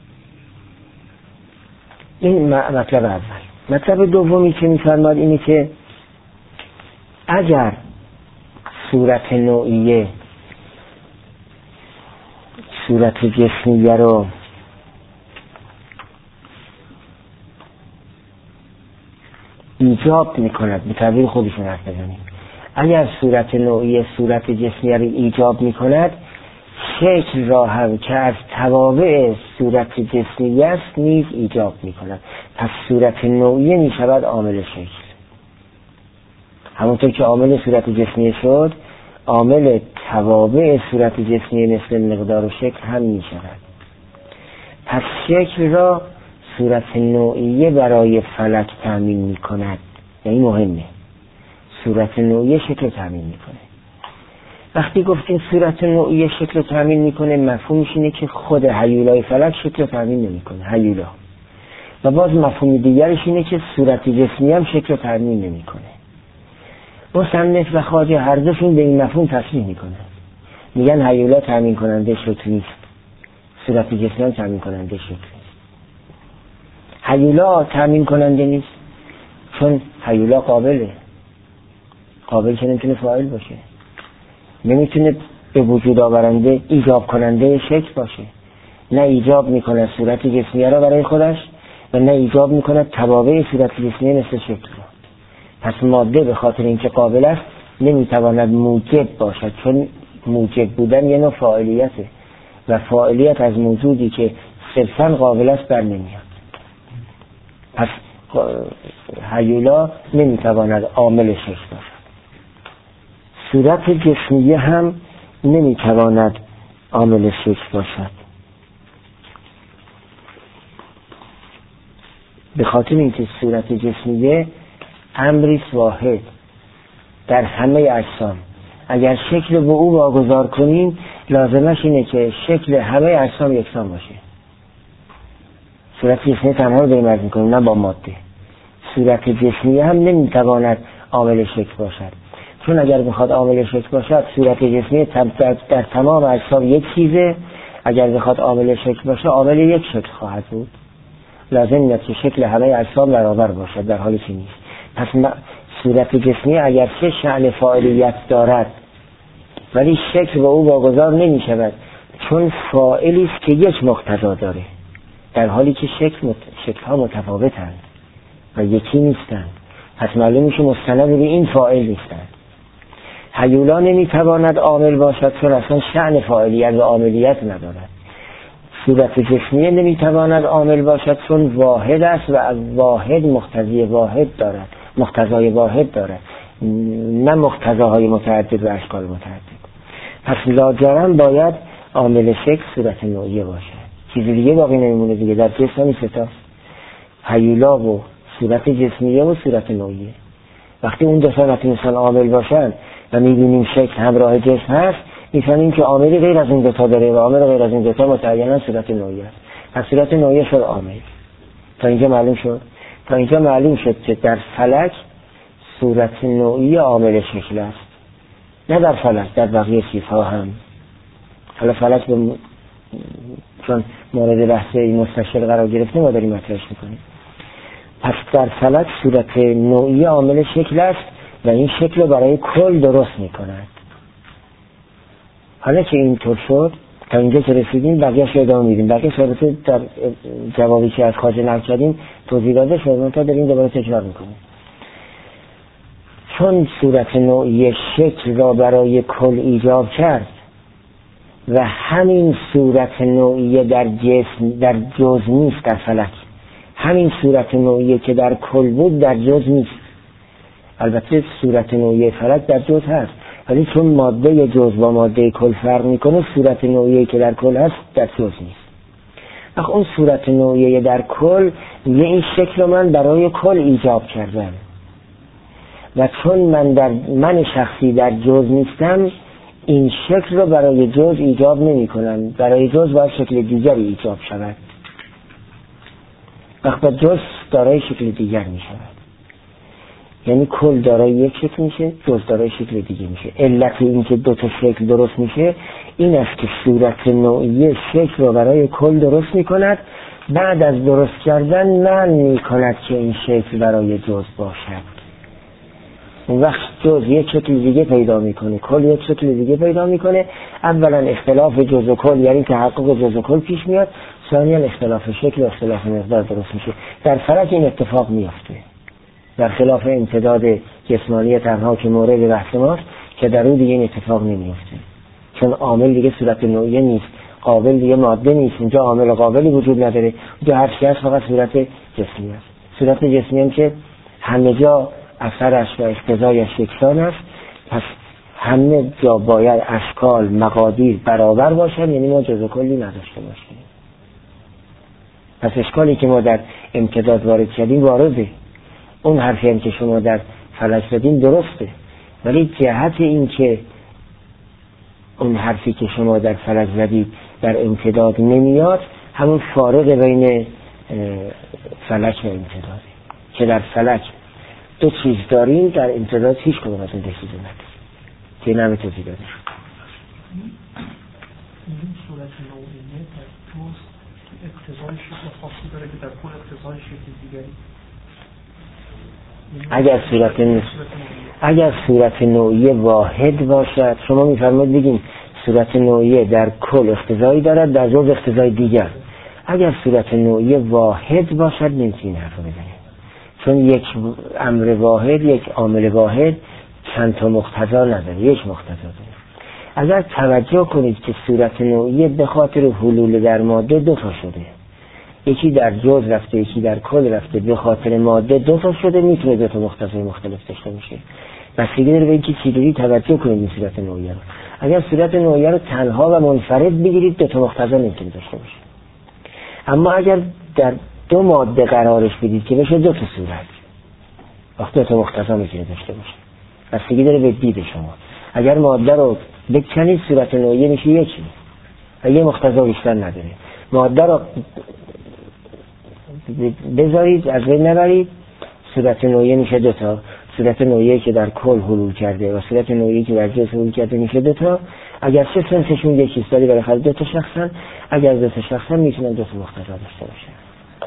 این مطلب اول. مطلب دومی که میفرماد اینه که اگر صورت نوعیه صورت جسمیه رو ایجاب میکند، به تعبیر خودشون حرف بزنیم. اگر صورت نوعی صورت جسمی را ایجاب میکند، شکل را هم که از توابع صورت جسمی است نیز ایجاب میکند. پس صورت نوعی میشود عامل شکل. همونطور که عامل صورت جسمی شد، عامل توابع صورت جسمی مثل مقدار و شکل هم میشود. پس شکل را صورت نوعیه برای فلک تأمین میکند. یعنی مهمه، صورت نوعیه شکل تأمین میکنه. وقتی گفتیم صورت نوعیه شکل تأمین میکنه، مفهومش اینه که خود هیولای فلک شکل تأمین نمیکنه، هیولا. و باز مفهوم دیگرش اینه که صورت جسمی هم شکل تأمین نمیکنه. مصنف و خواجه هر دوشون به این مفهوم تصریح میکنن، میگن هیولا تأمین کننده شکل نیست، صورت جسمی هم تأمین کننده شکل نیست. هیولا تأمین کننده نیست چون هیولا قابل که نمیتونه فاعل باشه، نمیتونه به وجود آورنده ایجاب کننده شکل باشه. نه ایجاب میکنه صورت جسمی را برای خودش و نه ایجاب میکنه توابع صورت جسمی مثل شکل را. پس ماده به خاطر اینکه قابل است نمیتواند موجب باشد، چون موجب بودن یه نوع فاعلیته و فاعلیت از موجودی که صرفاً قابل است بر نمیاد. پس هیولا نمیتواند عامل شکل باشد. صورت جسمیه هم نمیتواند عامل شکل باشد، به خاطر اینکه صورت جسمیه امری واحد در همه اجسام. اگر شکل به او واگذار کنیم، لازمش اینه که شکل همه اجسام یکسان باشه. صورت جسمی تنها رو داریم عرض میکنیم، نه با ماده. صورت جسمیه هم نمیتواند عامل شکل باشد، چون اگر بخواد عامل شکل باشد، صورت جسمی در تمام اجسام یک چیزه. اگر بخواد عامل شکل باشه، عامل یک شکل خواهد بود. لازم نیست که شکل همه اجسام برابر باشد، در حالی که نیست. پس صورت جسمی اگر چه شأن فاعلیت دارد ولی شکل به او واگذار نمی شود، چون فاعلی است که یک مقتضا داره، در حالی که شکل‌ها متفاوتند و یکی نیستند. پس معلوم میشه مستند به این فاعل نیستند. هیولا نمیتواند عامل باشد چون اصلا شأن فاعلیت و عاملیت ندارد. صورت جسمیه نمیتواند عامل باشد چون واحد است و از واحد مقتضای واحد دارد، نه مقتضاهای متعدد و اشکال متعدد. پس لاجرم باید عامل شکل صورت نوعیه باشد. چیزی دیگه باقی نمیمونه دیگه. در جسم همین سه هیولا و صورت جسمیه و صورت نوعیه. وقتی اون دو تا مثلا عامل باشن و میبینیم شکل همراه جسم هست، میفهمیم که عاملی غیر از این دو تا داره و عامل غیر از این دو تا متعینا صورت نوعیه است. پس صورت نوعیه شد عامل. تا اینجا معلوم شد که در فلک صورت نوعی عامل شکل است، نه در فلک، در بقیه چیزها هم. حالا فلک چون مورد بحث مستشل قرار گرفته ما داریم مطرحش میکنیم. پس در فلک صورت نوعی عامل شکل است و این شکل رو برای کل درست میکند. حالا که اینطور شد، تا اینجا که رسیدیم بقیه‌اش رو ادامه میدیم. بقیه البته در جوابی که از خواجه نقل کردیم توضیح داده شد، تا داریم دوباره تکرار میکنیم. چون صورت نوعی شکل را برای کل ایجاب کرد و همین صورت نوعی در جزء نیست در فلک، همین صورت نوعی که در کل بود در جزء نیست. البته صورت نوعی فلک در جزء هست، ولی چون ماده جزء با ماده کل فرق میکنه، صورت نوعی که در کل هست در جزء نیست. اخ اون صورت نوعی در کل میگه این شکل رو من برای کل ایجاب کردم و چون من شخصی در جزء نیستم، این شکل رو برای جزء ایجاب نمی کنم. برای جزء باید شکل دیگری ایجاب شود. وقت جزء دارای شکل دیگر می شود، یعنی کل دارای یک شکل میشه، جزء دارای شکل دیگه میشه. علت این که دو تا شکل درست میشه این است که صورت نوعی شکل رو برای کل درست می کند، بعد از درست کردن منع می کند که این شکل برای جزء باشد. اون وقت جزء یک شکل دیگه پیدا میکنه، کل یک شکل دیگه پیدا میکنه. اولا اختلاف جزء و کل یعنی تحقق جزء و کل پیش میاد، ثانیا اختلاف شکل و اختلاف مقدار درست میشه. در فلک این اتفاق میفته. در خلاف امتداد جسمانی تنها که مورد بحث ماست که در اون دیگه این اتفاق نمیفته، چون عامل دیگه صورت نوعیه نیست، قابل دیگه ماده نیست، اونجا عامل قابلی وجود نداره، اونجا هر چیز فقط صورت جسمی است. صورت جسمی هم که همه جا اثرش و اقتضایش یکسان است، پس همه جا باید اشکال مقادیر برابر باشن، یعنی ما جزء کلی نداشته باشیم. پس اشکالی که ما در امتداد وارد کردیم وارده، اون حرفی هم که شما در فلک زدین درسته، ولی جهت این که اون حرفی که شما در فلک زدید در امتداد نمیاد، همون فارق بین فلک و امتداده که در فلک دو چیز داریم، در امتداد هیچ کدوم از اون دو چیز نداریم که نمی توضیح داده شد. این صورت نوعیه در جز اقتضای شکل خاصی داره که در کل اقتضای شکل دیگری. اگر صورت نوعیه واحد باشد، شما میفرمایید بگیم صورت نوعیه در کل اقتضایی دارد، در جز اقتضای دیگر. اگر صورت نوعیه واحد باشد نمیتونین حرف بزنید، چون یک امر واحد، یک عامل واحد چند تا مقتضا نداره، یک مقتضا داره. اگر توجه کنید که صورت نوعیه به خاطر حلول در ماده دو تا شده، یکی در جز رفته یکی در کل رفته، به خاطر ماده دو تا شده، میتونه دو تا مقتضای مختلف داشته باشه. بسیاری داره به اینکه چجوری توجه کنید این صورت نوعیه رو. اگر صورت نوعیه رو تنها و منفرد بگیرید دو تا مقتضا نمیتونه داشته باشه. اما اگر در دو ماده قرارش بدید که بشه دو تا صورت، وقتی دو تا مقتضا میتونه داشته باشه. بسیاری داره به دید شما. اگر ماده رو بکنید صورت نوعیه میشه یکی و یه مقتضا بیشتر نداره. ماده رو بذارید از بین نبرید، صورت نوعیه میشه دو تا. صورت نوعیه که در کل حلول کرده و صورت نوعیه که در جز حلول کرده میشه دو تا. اگر سه سنسشون یکیست ولی بالاخره دو تا شخصن، اگر دو تا شخصن میتونن دو تا مقتضا داشته باشن.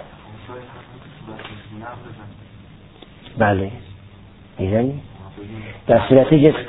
بله میزنی؟ در صورت جسم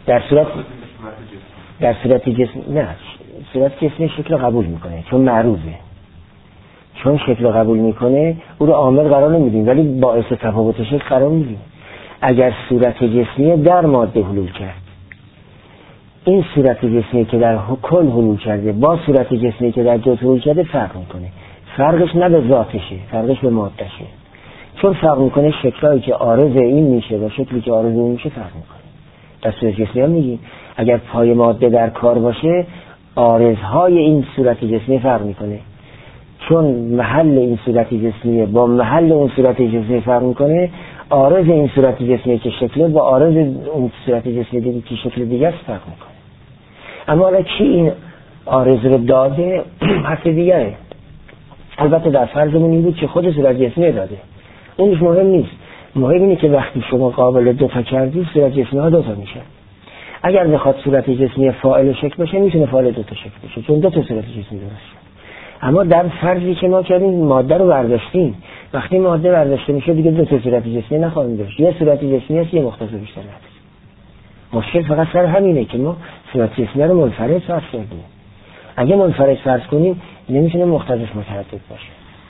در صورت جسم نه، صورت جسم شکل قبول میکنه چون معروضه، چون شکل قبول میکنه او رو عامل قرار نمیدیم ولی باعث تفاوت شکل قرار میدیم. اگر صورت جسمی در ماده حلول کرد، این صورت جسمی که در کل حلول کرده با صورت جسمی که در جز حلول کرده فرق میکنه. فرقش نه به ذاتشه، فرقش به مادهشه. چون فرق میکنه شکلایی که عارض این میشه و شکلی که عارض اون میشه فرق میکنه. در صورت جسمی هم میگیم اگر پای ماده در کار باشه، عارضهای این صورت جسمی فرق میکنه. چون محل این صورت جسمی با محل اون صورت جسمی فرق میکنه، عارض این صورت جسمی که شکله با عارض اون صورت جسمی دیگه که شکل دیگه است فرق میکنه. اما حالا کی این عارض رو داده حرف دیگره. البته در فرضمون این بود که خود صورت جسمی داده، اونش مهم نیست. مهم اینه که وقتی شما قابل دوتا کردی صورت جسمی ها دوتا میشه. اگر بخواد صورت جسمی فاعل شکل باشه میتونه فاعل دوتا شکل باشه چون دوتا صورت جسمی درست. اما در فرضی که ما کردیم ماده رو برداشتیم، وقتی ماده برداشته میشه دیگه دو تا صورت جسمی نخواهیم داشت، یه صورت جسمی هست یه مختصر بیشتر نداره. مشکل فقط سر همینه که ما صورت جسمی رو منفرد فرض کردیم. اگه منفرد فرض کنیم نمیتونه مختصر متعدد باشه.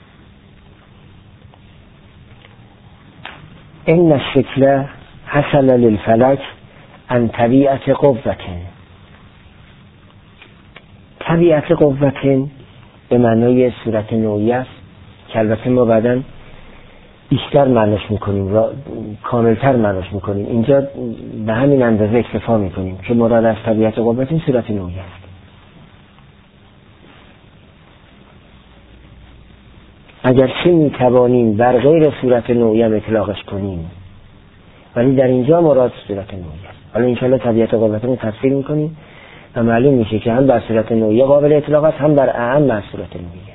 این الشکل حصل للفلک عن طبیعت قوة. طبیعت قوة به معنای صورت نوعی است که البته ما بعداً بیشتر معناش میکنیم، کاملتر معناش میکنیم. اینجا به همین اندازه اکتفا میکنیم که مراد از طبیعت قوة این صورت نوعی است. اگرچه میتوانیم بر غیر صورت نوعی هم اطلاقش کنیم، ولی در اینجا مراد صورت نوعی است. حالا انشاءالله طبیعت قوة رو تفسیر میکنیم و معلوم میشه که هم بر صورت نوعی قابل اطلاق است، هم بر اعم بر صورت نوعی.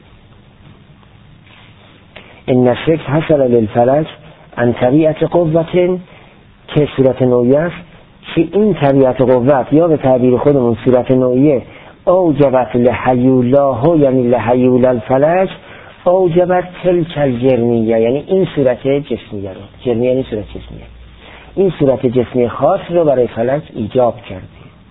این الشکل حصل للفلک عن طبیعت قوة که صورت نوعی است، که این طبیعت قوت یا به تعبیر خودمون صورت نوعیه اوجبت لحیولاه یعنی لحیول الفلک اوجبت تلک الجرمیه، یعنی این صورت جسمیه رو، جرمیه یعنی صورت جسمیه، این صورت جسمی خاص رو برای فلک ایجاب کرده.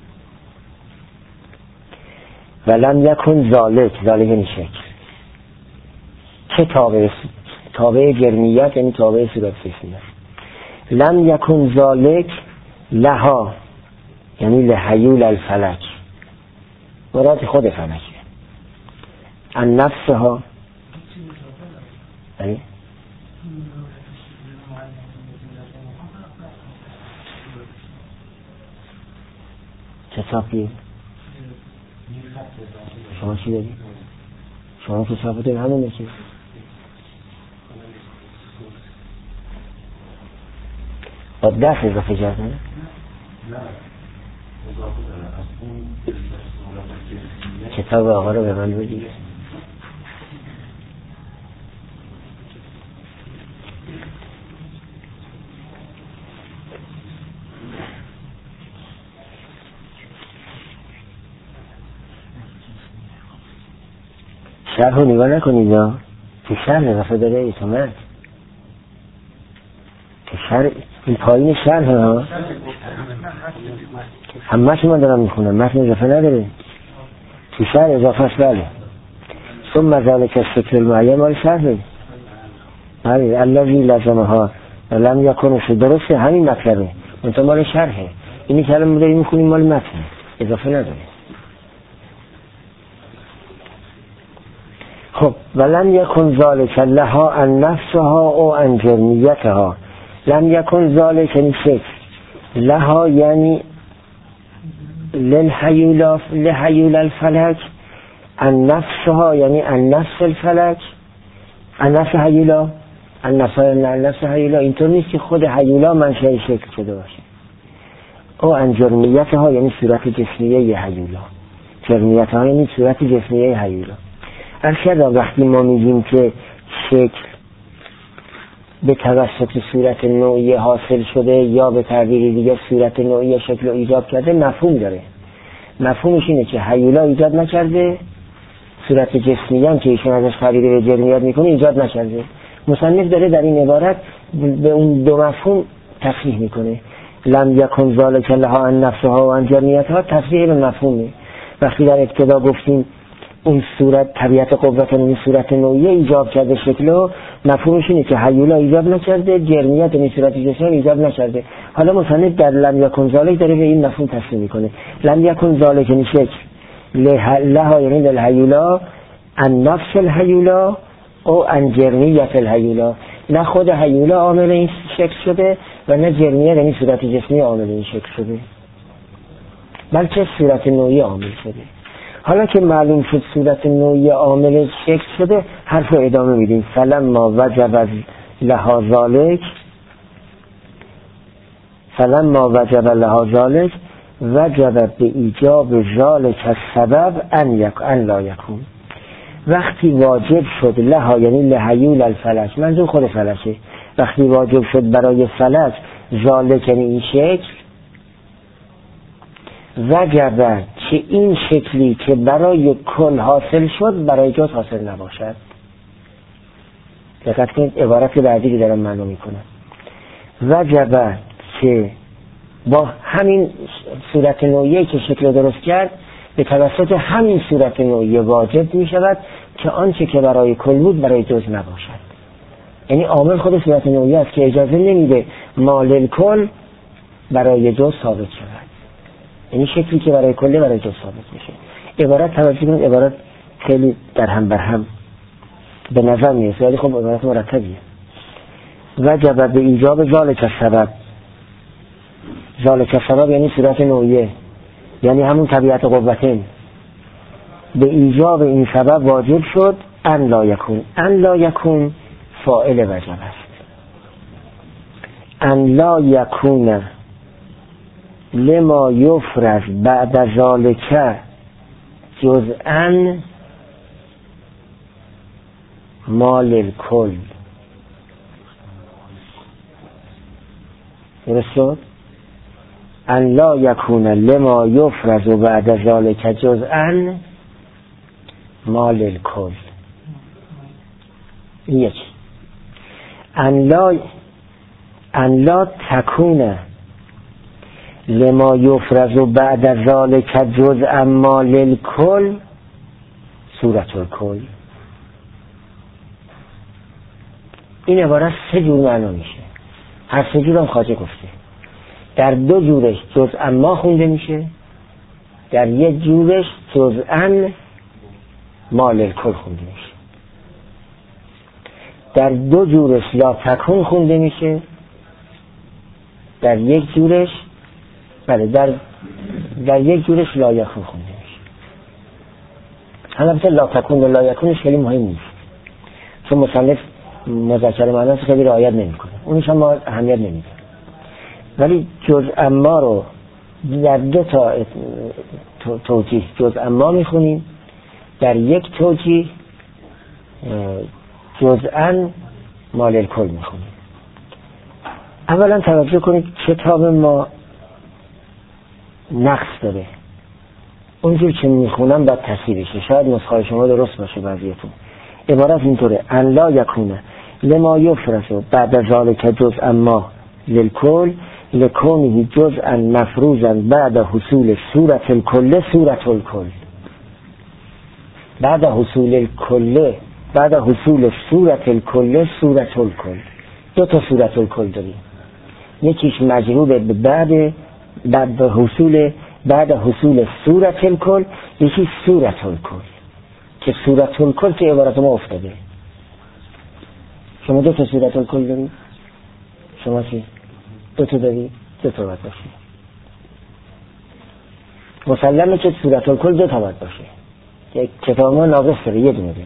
ولم یکن ذالک یعنی شکل که تابع جرمیت یعنی تابع صورت جسمی است. لم یکن ذالک لها یعنی لحیول الفلک، مراد خود فلکه. ان نفسها کتابی شما چی دارید؟ شما کتاب دارید همونه چی؟ با دست اضافه کرده؟ نه کتاب آقا رو به من بدید. شرح رو نگاه نکنید ها، که شرح اضافه داره ایتومت که شرح این پایین شرح ها همه شما دارم میخونم، متن اضافه نداره، تو شرح اضافه است. بله ثم ذلك الشکل المعین مال شرحه، بله الذی لزمها لم یکن، درسته همین مطلبه منتها مال شرحه. اینی که الان داریم میخونیم مال متن اضافه نداره. خب ولم یکن ذالک لها ان نفسها او ان جرمیتها. لم یکن ذالک یعنی شکل، لها یعنی لحیول الفلک، ان نفسها یعنی ان نفس الفلک، ان نفس حیولا، ان نفس حیولا. اینطور نیست که خود حیولا منشأ شکل شده باشه. او ان جرمیتها یعنی صورت جسمیه حیولا، جرمیتها یعنی صورت جسمیه حیولا. ارشد وقتی ما میگیم که شکل به توسط صورت نوعی حاصل شده یا به تعبیر دیگه صورت نوعی شکل رو ایجاد کرده، مفهوم داره. مفهومش اینه که حیولا ایجاد نکرده، صورت جسمی هم که ایشون ازش تعبیر به جرمیت میکنه ایجاد نکرده. مصنف داره در این عبارت به اون دو مفهوم تصریح میکنه. لم یکن ذالک لها ان نفسها و ان جرمیتها تصریح به مفهومه. وقتی در ابتدا گفتیم اون صورت طبیعت قوت این صورت نوعی ایجاد کرده شکلو، مفهومش اینه که حیولا ایجاد نکرده، جرمیت این صورت جسمی ایجاد نکرده. حالا مصنف در لم یکن ذالک داره به این مفهوم تصریح میکنه. لم یکن ذالک یعنی شکل، لها یعنی للحیولا، ان نفس الحیولا او ان جرمیت الحیولا، نه خود حیولا عامل این شکل شده و نه جرمیت یعنی صورت جسمی عامل این شکل شده، بلکه صورت نوعی عامل شده. حالا که معلوم شد صورت نوعی عامل شکل شده، حرف رو ادامه میدیم. فلما وجب لها ذالک، فلما وجب لها ذالک وجب به ایجاب ذالک السبب ان لا یکون. وقتی واجب شد لها یعنی لحیول الفلک، منظور خود فلکه، وقتی واجب شد برای فلک ذالک یعنی این شکل، وجب که این شکلی که برای کل حاصل شد برای جز حاصل نباشد. دقت کنید عبارت بعدی که دارم معلوم میکنم. وجب که با همین صورت نوعی که شکل درست کرد به توسط همین صورت نوعی واجب می شود که آنچه که برای کل بود برای جز نباشد. یعنی عامل خود صورت نوعی است که اجازه نمیده مال کل برای جز ثابت شود. یعنی شکلی که برای کل برای جز ثابت میشه. عبارت توجه کنید، عبارت خیلی در هم بر هم به نظر میرسه ولی خب عبارت مرتبیه. وجب به ایجاب ذالک السبب، ذالک السبب یعنی صورت نوعیه، یعنی همون طبیعت قوتین. به ایجاب این سبب واجب شد ان لا یکون. ان لا یکون فاعل وجب است. ان لا یکون لما یفرض بعد ذالک جزءا مال الکل. درست شد؟ ان لا یکون لما یفرض بعد ذالک جزءا مال الکل. یک ان لا تکون لما یفرض بعد ذالک جزءا مال الکل صورت الکل. این عبارت سه جور معنا میشه. هر سه جور هم خواجه گفته. در دو جورش جزءا ما خونده میشه، در یک جورش جزءا مال الکل خونده میشه. در دو جورش لا تکون خونده میشه، در یک جورش در یک جورش لا یکون خونده میشه. البته لا تکون و لا یکونش خیلی مهم نیست، چون مصنف مذکر مؤنث خیلی رعایت نمیکنه، اونش هم ما اهمیت نمیدیم. ولی جزء ما رو در دو تا توجیه جزء ما میخونیم، در یک توجیه جزءا مال الکل میخونیم. اولا توجه کنید کتاب ما نقص داره، اونجور که میخونم باید تصحیح بشه. شاید نسخه شما درست باشه بعضیتون. عبارت اینطوره: ان لا یکونه لما یفرس بعد ذالک جزءا ما للکل لکونه جزءا مفروضا بعد حصول صورت الکل صورت الکل. بعد حصول صورت الکل صورت الکل. دو تا صورت الکل داریم، یکیش مجرور به بعد حصول صورت الکل، یکی صورت الکل که صورت الکل که عبارت ما افتاده. شما دو تا صورت الکل دارید؟ شما چی؟ دو تا دارید؟ دو تا باید باشه. مسلمه که صورت الکل دو تا باید باشه. کتاب ما ناقص داره، یه دونه داره.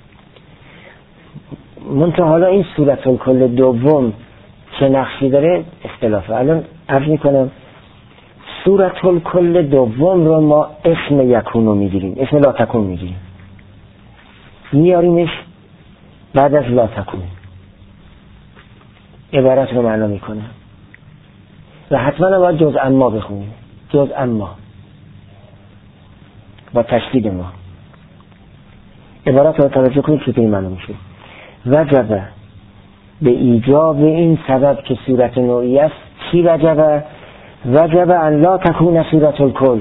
منتها حالا این صورت الکل دوم چه نقشی داره اختلافه. الان عرض میکنم صورت الکل دوم رو ما اسم یکون رو میگیریم، اسم لا تکون میگیریم، میاریمش بعد از لا تکون، عبارت رو معنا میکنه و حتما باید جزء ما بخونیم، جزء ما با تشدید ما. عبارت رو توجه کنید که این معنا میشه: وجبه به ایجاب این سبب که صورت نوعی است. چی وجبه؟ وجبه ان لا تکون صورت الکل،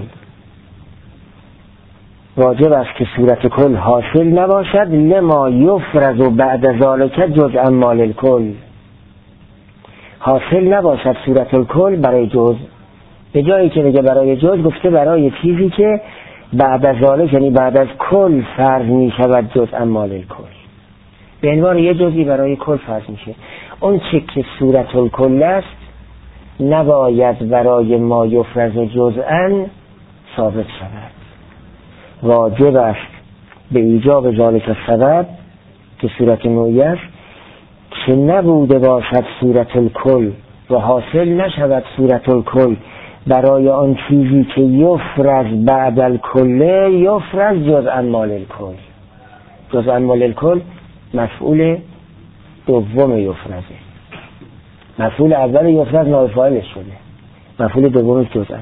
واجب است که صورت کل حاصل نباشد لما یفرض بعد ذالک جزءا مال الکل. حاصل نباشد صورت الکل برای جزء، به جایی که بگه برای جزء گفته برای چیزی که بعد از ذالک یعنی بعد از کل فرض می شود جزءا مال الکل، به عنوان یه جزئی برای کل فرض میشه. اون چه که صورت الکل است نباید برای ما یفرض جزءا ثابت شود. واجب است به ایجاب ذالک سبب که صورت نوعی است که نبوده باشد صورت الکل و حاصل نشود صورت الکل برای آن چیزی که یفرض بعد الکل یفرض جزءا مال الکل. جزءا مال الکل مفعول دوم یفرضه، مفعول اول یفرض نائب فاعلش شده، مفعول دومش جزءا.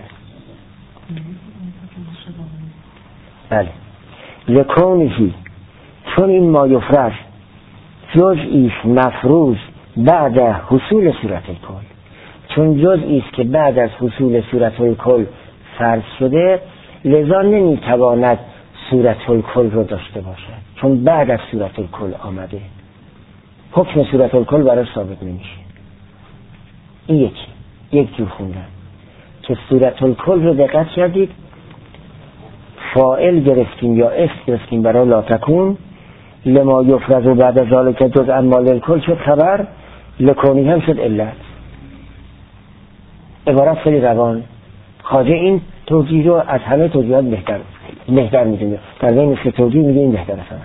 بله. لکونهی چون این ما یفرض جزئی است مفروض بعد حصول صورت الکل، چون جزئی است که بعد از حصول صورت الکل فرض شده، لذا نمیتواند صورت الکل رو داشته باشد، چون بعد از صورت الکل آمده، حکم صورت الکل براش ثابت نمیشه. این یک جور خوندن که صورت الکل رو دقت کردید، فاعل گرفتیم یا اسم گرفتیم برای لا تکون، لما یفرض و بعد از ذالک جزءا مال الکل شد خبر، لکونی هم شد علت. عبارت خیلی روان. خواجه این توجیه رو از همه توجیهات بهتر میدونه، در بین سه توجیه میگه این بهتر است.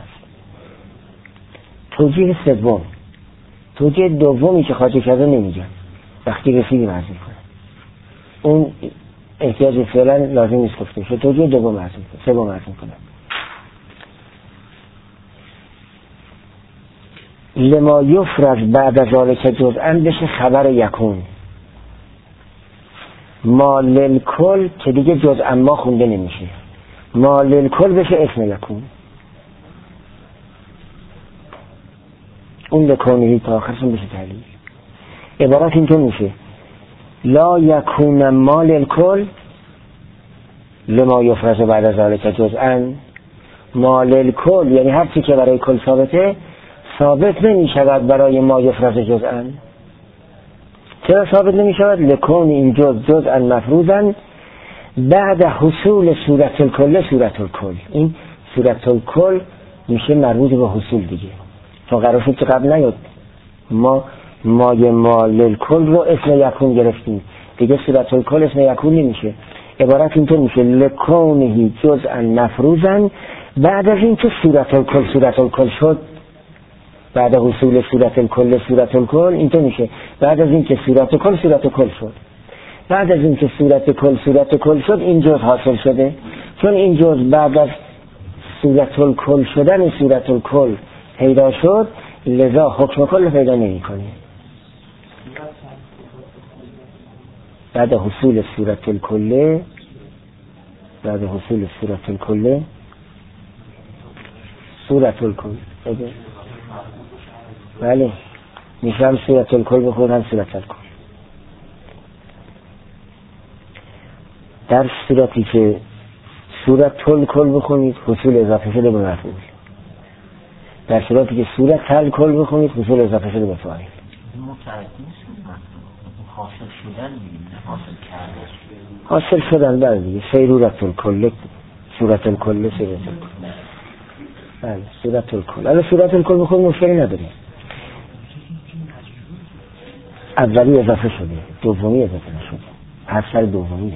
توجیه سوم، توجیه دومی که خواجه کرده نمیگه، وقتی رسیدیم عرض میکنه، اون احتیاج فعلا لازم نیست گفته شد. توجیه دوم عرض میکنه، سوم عرض میکنه: لما یفرض بعد از ذالک جزءا بشه خبر یکون، مال الکل که دیگه جزءا ما خونده نمیشه، مال الکل بشه اسم یکون. اون لکونهی تا آخرشون بشه تعلیل. عبارت اینطور میشه: لا یکون مال الکل لما یفرض بعد از ذالک جزءا. مال الکل یعنی هر چی که برای کل ثابته ثابت نمی شود برای ما یفرض جزءا. چرا ثابت نمی شود؟ لکون این جزءا مفروضا بعد حصول صورت الکل صورت الکل. این صورت الکل میشه مربوط به حصول دیگه، چون قرار شد که قبل نیاد ما مای مال الکل رو اسم یکون گرفتیم دیگه، صورت الکل اسم یکون نمیشه. عبارت اینطور میشه لکونهی جزءا مفروضا بعد از این که صورت الکل شد، بعد حصول صورت الکل اینطور میشه بعد از این که صورت الکل شد، بعد از این که صورت کل شد این جزء حاصل شده. چون این جزء بعد از صورت الکل شدن صورت الکل پیدا شد، لذا حکم کل پیدا نمی کنه. بعد حصول صورت الکل بله میشه هم صورت الکل بخور هم صورت الکل. در صورتی که صورت الکل بخونید حصول اضافه شده به مفعول، در صورتی که صورت الکل بخونید حصول اضافه شده به فاعل. حاصل شدن میگیم، حاصل کردن. حاصل شدن بله دیگه. سیرورت الکل، صورت الکل، بله صورت الکل. الان صورت الکل بخون مشکلی نداره. اولی اضافه شده، دومی اضافه نشده، هر سر دومیه.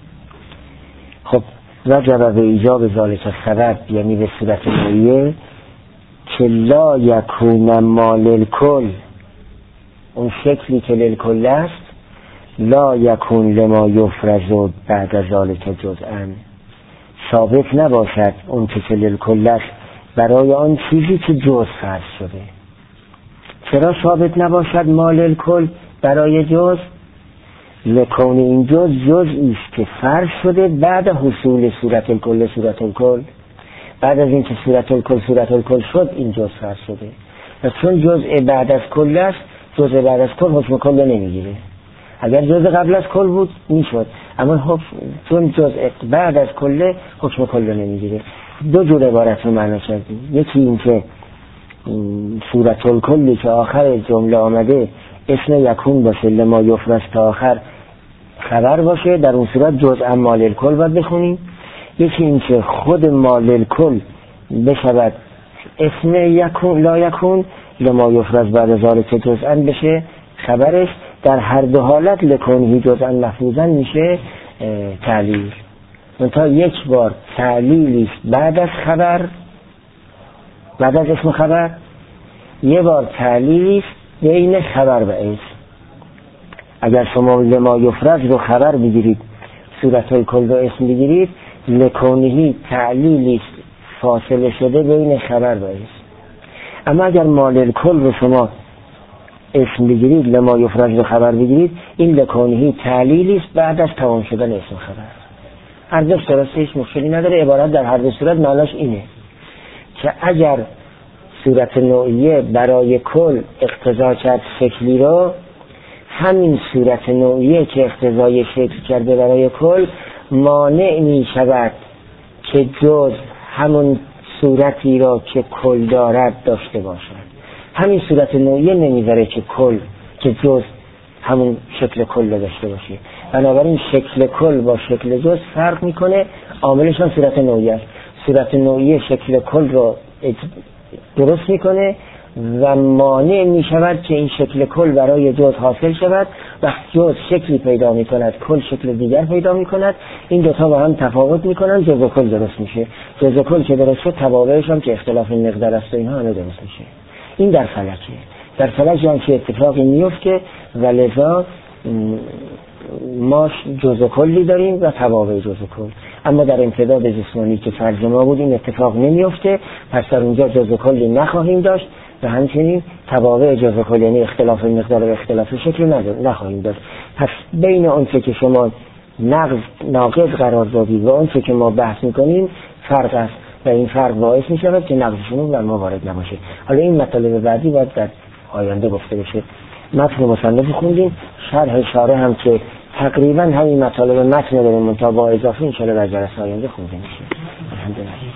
خب وجب به ایجاب ذالک السبب، یعنی به صورت نوعیه که لا یکون مال الکل، اون شکلی که للکل است، لا یکون لما یفرض بعد ذالک جزءا، ثابت نباشد اون که للکل است برای آن چیزی که جزء فرض شده. چرا ثابت نباشد مال الکل برای جزء؟ لکون این جزئی است که فرض شده بعد حصول صورت الکل، بعد از اینکه صورت الکل شد این جزء فرض شده. و چون جزء بعد از کل است، جزء بعد از کل حکم کل نمیگیره. اگر جزء قبل از کل بود میشد، اما چون جزء بعد از کل حکم کل نمیگیره. دو جور عبارت رو معنا کردیم. یکی این که صورت الکلی که آخر جمله آمده اسم یکون باشه، لما یفرض تا آخر خبر باشه، در اون صورت جزء مال الکل باید بخونیم. یکی این که خود مال الکل بشود اسم یکون، لا یکون لما یفرض بعد ذالک جزءا بشه خبرش. در هر دو حالت لکونهی جزءا مفروضا میشه تعلیل. منتها یک بار تعلیلی بعد از خبر، بعد از اسم خبر، یه بار تعلیلی بین خبر و اسم. اگر شما لما یفرض رو خبر بگیرید، صورت الکل رو اسم بگیرید، لکونهی تعلیلی فاصله شده بین خبر و اسم. اما اگر مال الکل رو شما اسم بگیرید، لما یفرض رو خبر بگیرید، این لکونهی تعلیلی است بعد از تمام شدن اسم خبر. هر دو درسته، هیچ مشکلی نداره. عبارت در هر دو صورت معناش اینه که اگر صورت نوعیه برای کل اقتضا کرد شکلی رو، همین صورت نوعیه که اقتضای شکل کرده برای کل مانع می شود که جز همون صورتی را که کل دارد داشته باشد. همین صورت نوعیه نمیذاره که کل که جز همون شکل کل داشته باشه. بنابراین شکل کل با شکل جز فرق میکنه، عاملش هم صورت نوعیه است. صورت نوعیه شکل کل را درست میکنه و مانع میشود که این شکل کل برای جز حاصل شود. وقتی جز شکلی پیدا میکند، کل شکل دیگر پیدا میکند، این دوتا با هم تفاوت میکنن، جز و کل درست میشه. جز و کل که درست شد، تبابعش هم که اختلاف مقدار است و اینها همه درست میشه. این در فلکه. در فلک هم که اتفاقی میفته و لذا ما جز و کلی داریم و تبابع جز و کل. اما در امتداد جسمانی که فرض ما بود این اتفاق نمیفته، پس در اونجا جز و کلی نخواهیم داشت و همچنین تبابع جز و کل، یعنی اختلاف مقدار و اختلاف شکل نخواهیم داشت. پس بین اونچه که شما ناقض قرار دادید و اونچه که ما بحث میکنیم فرق است و این فرق باعث میشود که نقضشون بر ما وارد نباشه. حالا این مطالب بعدی باید در آینده گفته بشه. متن مصنف خوندیم، شرح شارح هم که تقریبا همین مطالب متن داریم منتها با اضافه انشاءالله در جلسه آینده خونده میشه. الحمدلله.